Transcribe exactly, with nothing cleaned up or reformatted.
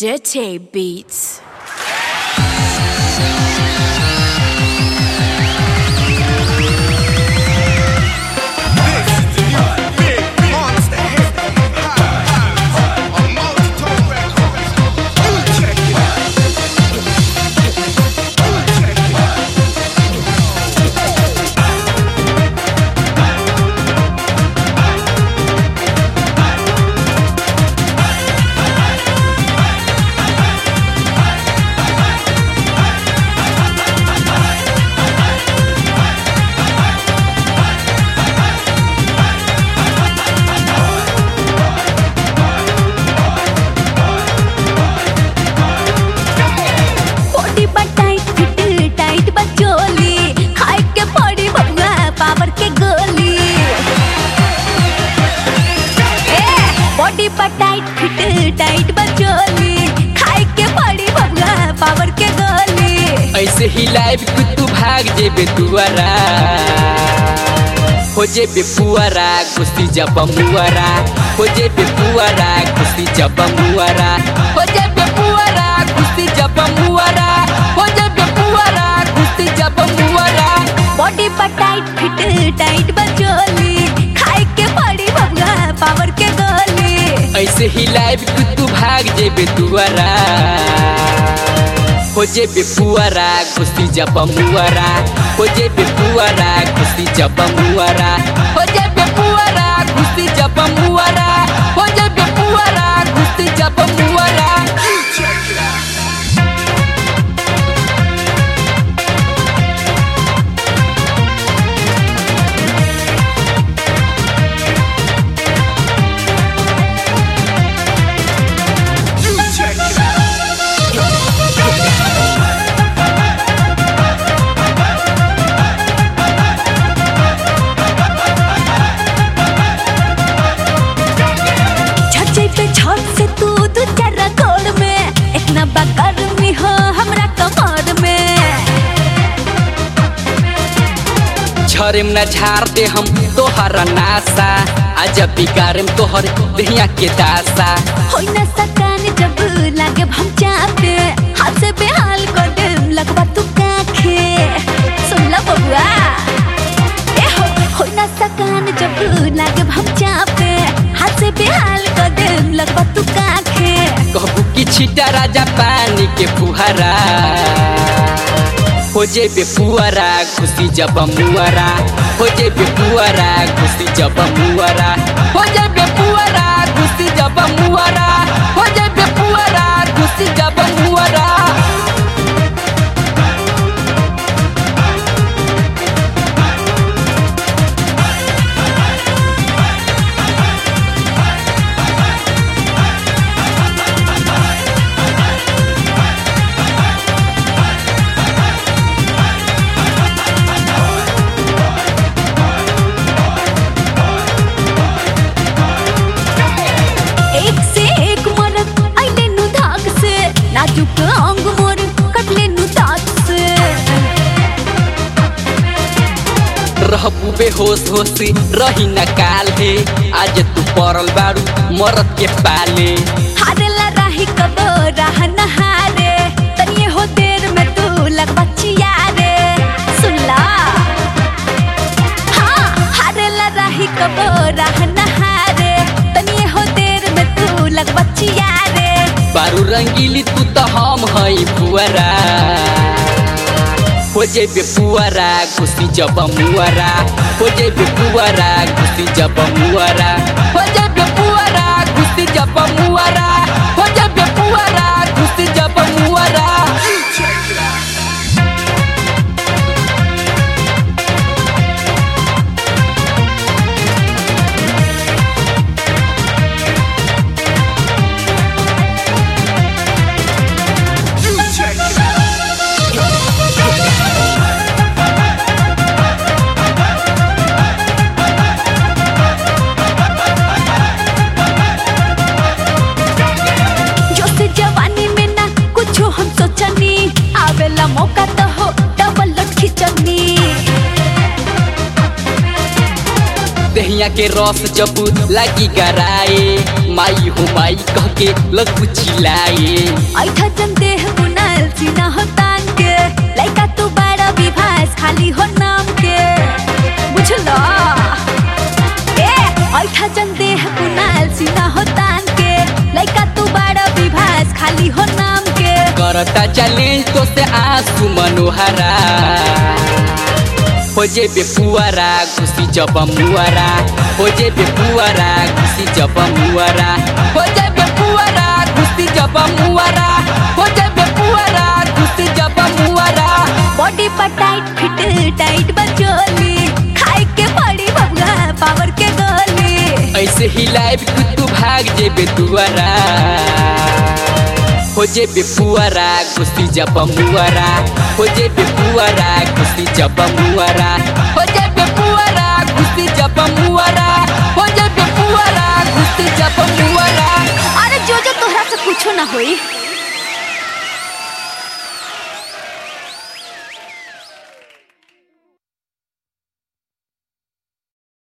Dirty Beats. Tight fit tight बचोली खाए के पड़ी बबुआ पावर के गोली। ऐसे ही लाइव तू भाग जेबे दुआरा हो जेबे पुआरा कुश्ती जब मुआरा हो जेबे पुआरा कुश्ती जब मुआरा हो जेबे पुआरा कुश्ती जब मुआरा हो जेबे पुआरा कुश्ती जब मुआरा। बॉडी पर टाइट फिट टाइट बचोली खाए के पड़ी बबुआ पावर के गोली। ऐसे ही लाइव तू भाग जेबे दुआरा हो जेबे पुआरा कुश्ती जब मुआरा हो जेबे पुआरा कुश्ती जब मुआरा हो जेबे पुआरा कुश्ती जब मुआरा हो जेबे पुआरा कुश्ती जब मुआरा। झरेम न झाड़ते हम तोहर नासा आज बिगाड़ेम तोहर दहिया के दासा। होई न सकान जब लागे हम चापे हाथ से बेहाल कर देम लगवा तू काखे। सुन ला बबुआ ए हो होई न सकान जब लागे हम चापे हाथ से बेहाल कर देम लगवा तू काखे। कहबू की छीटा राजा पानी के फुहारा हो जेबे पुआरा कुश्ती जब मुआरा हो जेबे पुआरा कुश्ती जब मुआरा हो जेबे पुआरा कुश्ती जब मुआरा हो जेबे पुआरा कुश्ती जब मुआरा। अंग मोर कटले नु दांत से रहबू बेहोश होशी रही न काल है आज तू पड़ल बारू मरद के पाले। हारेला राही कब राह न हारे तनिए हो देर में तू लगवा चियारे। सुन ला हाँ हारेला राही कब राह न हारे तनिए हो देर में तू लगवा चियारे। बारू रंगीली तू तो हम हई पुआरा हो जेबे पुआरा कुश्ती जब मुआरा हो जेबे पुआरा कुश्ती जब मुआरा हो जेबे पुआरा कुश्ती जब मुआरा हो जेबे पुआरा कुश्ती जब मुआरा। मौका तो हो डबल लट खिचनी दहिया के रस जब लगी गराए माई हो माई कह के लग चिल्लाए। ऐठा जन देह बुनल सीना हो तान के लइका तू बड़ा विभास खाली हो नाम के बुझलो ए ऐठा जन देह बुनल सीना हो तान के लइका तू बड़ा विभास खाली हो नाम के करता चैलेंज तो से आंसू मनोहरा हो जे बेपुआरा खुशी जब मुआरा हो जे बेपुआरा खुशी जब मुआरा हो जे बेपुआरा खुशी जब मुआरा हो जे बेपुआरा खुशी जब मुआरा बॉडी पर टाइट फिट टाइट बचोली खाए के पड़ी बबुआ पावर के गोली ऐसे ही लाइव तू भाग जे बेतुआरा हो जे बेपुआरा खुशी जब मुआरा हो जे बेपुआरा खुशी जब मुआरा हो जे बेपुआरा खुशी जब मुआरा हो जे बेपुआरा खुशी जब मुआरा अरे जो जो तोहरा से कुछो ना होई।